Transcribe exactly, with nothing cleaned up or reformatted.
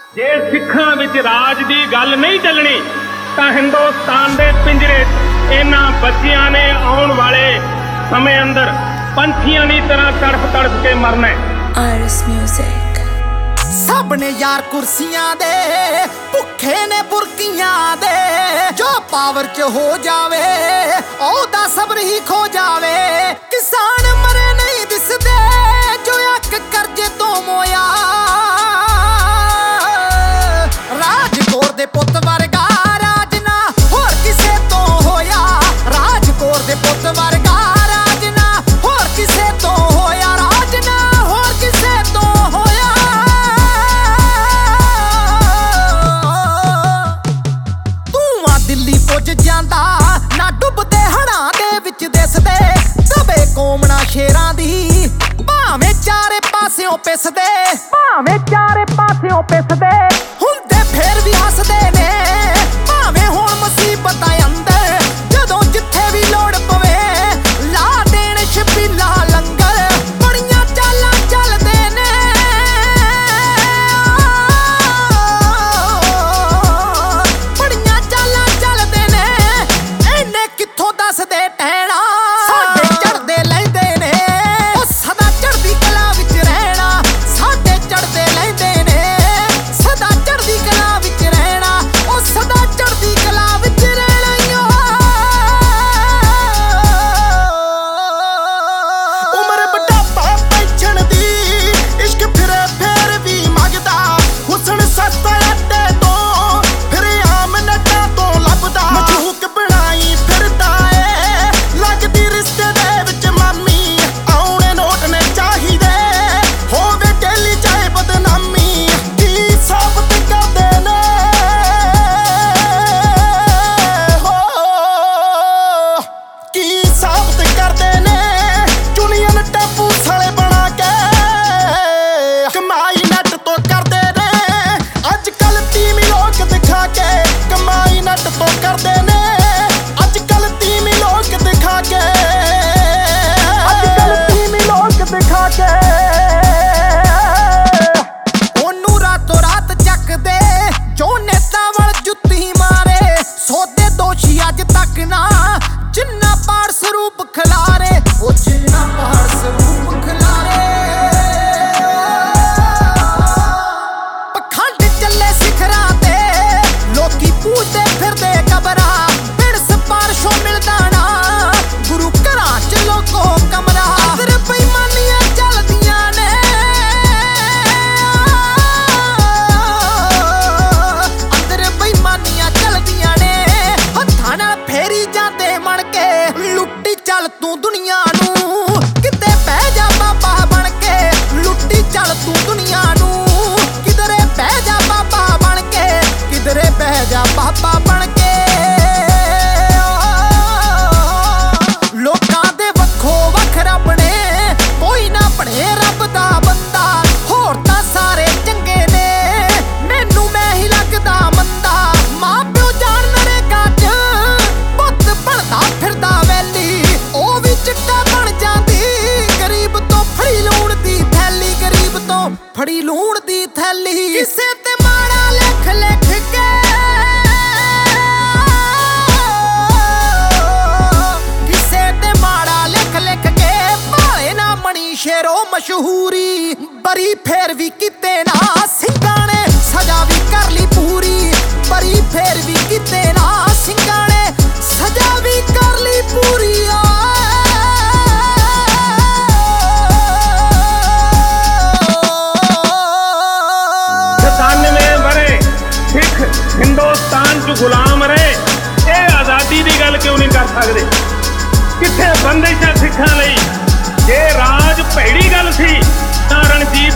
ਜੇ ਸਿੱਖਾਂ ਵਿੱਚ ਰਾਜ ਦੀ ਗੱਲ ਨਹੀਂ ਚੱਲਣੀ ਤਾਂ ਹਿੰਦੁਸਤਾਨ ਦੇ ਪਿੰਜਰੇ ਇਹਨਾਂ ਬੱਚਿਆਂ ਨੇ ਆਉਣ ਵਾਲੇ ਸਮੇਂ ਅੰਦਰ ਪੰਛੀਆਂ ਦੀ ਤਰ੍ਹਾਂ ਤੜਫ ਤੜਫ ਕੇ ਮਰਨਾ ਹੈ। ਆਰਸ ਮਿਊਜ਼ਿਕ। ਸਭ ਨੇ ਯਾਰ ਕੁਰਸੀਆਂ ਦੇ ਭੁੱਖੇ ਨੇ ਬੁਰਕੀਆਂ ਦੇ, ਜੋ ਪਾਵਰ ਚ ਹੋ ਜਾਵੇ ਉਹਦਾ ਸਬਰ ਹੀ ਖੋ ਜਾਵੇ। ਕਿਸਾਨ ਮਰੇ ਨਹੀਂ ਦਿਸਦੇ ਜੋ ਅੱਕ ਕਰਜ਼ੇ ਤੋਂ ਮੋਇਆ, ਰਾਜਕੌਰ ਦੇ ਪੁੱਤ ਵਰਗਾ ਰਾਜ ਨਾ ਹੋਰ ਕਿਸੇ ਤੋਂ ਹੋਇਆ। ਰਾਜਕੌਰ ਦੇ ਪੁੱਤ ਵਰਗਾ ਰਾਜ ਨਾ ਹੋਰ ਕਿਸੇ ਤੋਂ ਹੋਇਆ, ਰਾਜ ਨਾ ਹੋਰ ਕਿਸੇ ਤੋਂ ਹੋਇਆ। ਧੂੰਆਂ ਦਿੱਲੀ ਪੁੱਜ ਜਾਂਦਾ ਨਾ ਡੁੱਬਦੇ ਹੜਾਂ ਦੇ ਵਿੱਚ ਦਿਸਦੇ, ਦਬੇ ਕੌਮ ਨਾ ਸ਼ੇਰਾਂ ਦੀ ਭਾਵੇਂ ਚਾਰੇ ਪਾਸਿਓਂ ਪਿਸਦੇ, ਭਾਵੇਂ ਚਾਰੇ ਪਾਸਿਓਂ ਪਿਸਦੇ ਹੁੰਦੇ ਫੇਰ ਵੀ ਹੱਸਦੇ ਨੇ। ਭਾਵੇਂ ਹੁਣ ਮੁਸੀਬਤਾਂ ਅੰਦਰ ਜਦੋਂ ਜਿੱਥੇ ਵੀ ਲੋੜ ਪਵੇ ਲਾ ਦੇਣ ਛਬੀਲਾ ਲੰਗਰ, ਬੜੀਆਂ ਚਾਲਾਂ ਚੱਲਦੇ ਨੇ। ਬੜੀਆਂ ਚਾਲਾਂ ਚੱਲਦੇ ਨੇ ਇਹਨੇ ਕਿੱਥੋਂ ਦੱਸਦੇ ਟਹਿਣਾ, ਸਾਡੇ ਚੜਦੇ ਲੈਂਦੇ ਨੇ ਉਹ ਸਦਾ ਚੜਦੀ ਕਲਾ ਵਿੱਚ ਰਹਿਣਾ। ਸਾਡੇ ਚੜਦੇ ਲੈਂਦੇ ਨੇ ਸਦਾ ਚੜਦੀ ਕਲਾ ਵਿੱਚ ਰਹਿਣਾ, ਉਹ ਸਦਾ ਚੜਦੀ ਕਲਾ ਵਿੱਚ ਰਹਿਣਾ। ਉਮਰ ਬੁਢਾਪਾ ਪੈਨਸ਼ਨ ਦੀ ਇਸ਼ਕ ਫਿਰੇ ਫੇਰ ਵੀ ਮੰਗਦਾ, ਹੁਸਨ ਸਸਤਾ ਅੱਡੇ ਤੋਂ ਫਿਰ ਆਮ ਨੱਟਾਂ ਤੋਂ ਲੱਭਦਾ। ਮਜੂਕ ਬਣਾਈ ਫਿਰਦਾ ਏ ਲੱਗਦੀ ਰਿਸ਼ਤੇ ਦੇ ਵਿੱਚ ਮਾਮੀ, ਆਉਣੇ ਨੋਟ ਨੇ ਚਾਹੀਦੇ ਹੋਵੇ ਡੇਲੀ ਚਾਹੇ ਬਦਨਾਮੀ। ਕੀ ਸਾਬਤ ਕਰਦੇ ਨੇ ਹੋ, ਕੀ ਸਾਬਤ ਕਰਦੇ ਨੇ ਜੁਨੀਅਨ ਟੈਪੂ ਸਾਲੇ ਬਣਾ ਕੇ, ਕਮਾਈ ਨੱਟ ਤੋਂ ਕਰਦੇ ਨੇ ਅੱਜ ਕੱਲ ਤੀਵੀਂ ਲੋਕ ਦਿਖਾ ਕੇ। ਕਮਾਈ ਨੱਟ ਤੋਂ ਕਰਦੇ ਨੇ ਅੱਜ ਕੱਲ ਤੀਵੀਂ ਲੋਕ ਦਿਖਾ ਕੇ, ਅੱਜ ਕੱਲ ਤੀਵੀਂ ਲੋਕ ਦਿਖਾ ਕੇ। ਉਹਨੂੰ ਰਾਤੋਂ ਰਾਤ ਚੱਕਦੇ ਜੋ ਨੇਤਾ ਵੱਲ ਜੁੱਤੀ ਮਾਰੇ, ਸੋਦੇ ਦੋਸ਼ੀ ਅੱਜ ਤੱਕ ਨਾ ਜਿੰਨਾ ਪਾੜ ਸਰੂਪ ਖਿਲਾਰੇ, ਉਹ ਜਿੰਨਾ ਪਾੜ ਸਰੂਪ ਖਿਲਾਰੇ। ਪਖੰਡ ਚੱਲੇ ਸਿਖਰਾਂ ਤੇ ਲੋਕੀ ਪੂਜਦੇ ਫਿਰਦੇ ਕਬਰਾਂ, ਬਿਨ ਸਿਫਾਰਿਸ਼ੋਂ ਮਿਲਦਾ ਨਾ ਗੁਰੂ ਘਰਾਂ ਚ ਲੋਕੋ ਕਮਰਾ। ਅੰਦਰ ਬੇਈਮਾਨੀਆਂ ਚੱਲਦੀਆਂ ਨੇ, ਅੰਦਰ ਬੇਈਮਾਨੀਆਂ ਚੱਲਦੀਆਂ ਨੇ, ਹੱਥਾਂ ਨਾਲ ਫੇਰੀ ਜਾਂਦੇ ਮਣ ਕੇ। ਲੁੱਟੀ ਚੱਲ ਤੂੰ ਦੁਨੀਆ ਨੂੰ ਕਿਤੇ ਬਹਿ ਜਾ ਬਾਬਾ ਬਣ ਕੇ, ਲੁੱਟੀ ਚੱਲ ਤੂੰ ਦੁਨੀਆ ਨੂੰ ਕਿਧਰੇ ਬਹਿ ਜਾ ਬਾਬਾ ਬਣ ਕੇ, ਕਿਧਰੇ ਬਹਿ ਜਾ ਬਾਬਾ ਬਣ ਕੇ। ਲੋਕਾਂ ਦੇ ਵੱਖੋ ਵੱਖ ਰੱਬ ਨੇ, ਕੋਈ ਨਾ ਬਣੇ ਰੱਬ ਦਾ ਬੰਦਾ। ਹੋਰ ਤਾਂ ਸਾਰੇ ਚੰਗੇ ਨੇ ਮੈਨੂੰ ਮੈਂ ਹੀ ਲੱਗਦਾ ਮੰਦਾ। ਮਾਂ ਪਿਓ ਜਾਣ ਨਰੇਗਾ ਚ ਪੁੱਤ ਬਣਦਾ ਫਿਰਦਾ ਵੈਲੀ, ਉਹ ਵੀ ਚਿੱਟਾ ਬਣ ਜਾਂਦੀ ਗਰੀਬ ਤੋਂ ਫੜੀ ਲੂਣ ਦੀ ਥੈਲੀ, ਗਰੀਬ ਤੋਂ ਫੜੀ ਲੂਣ ਦੀ ਥੈਲੀ। ਕਿਸੇ ਤੇ ਮਾੜਾ ਲਿਖ ਲਿਖ ਕੇ, ਕਿਸੇ ਤੇ ਮਾੜਾ ਲਿਖ ਲਿਖ ਕੇ ਭਾਲੇ ਨਾ ਮਣੀ ਸ਼ੇਰੋ ਮਸ਼ਹੂਰੀ। ਬਰੀ ਫੇਰ ਵੀ ਕਿਤੇ ਨਾ ਸਿੰਘਾਂ ਨੇ ਸਜ਼ਾ ਵੀ ਕਰ ਲਈ ਪੂਰੀ, ਬਰੀ ਫੇਰ ਵੀ ਕਿਤੇ ਨਾ ਸਿੰਘਾਂ ਨੇ ਸਜ਼ਾ ਵੀ ਕਰ ਲਈ ਪੂਰੀ। ਸਤਾਨਵੇਂ ਵਰੇ ਸਿੱਖ ਹਿੰਦੁਸਤਾਨ 'ਚ ਗੁਲਾਮ ਰਹੇ, ਇਹ ਆਜ਼ਾਦੀ ਦੀ ਗੱਲ ਕਿਉਂ ਨਹੀਂ ਕਰ ਸਕਦੇ? ਕਿੱਥੇ ਬੰਦਿਸ਼ਾਂ ਸਿੱਖਾਂ ਲਈ? ਜੇ ਰਾਜ ਭੈੜੀ ਗੱਲ ਸੀ ਤਾਂ ਰਣਜੀਤ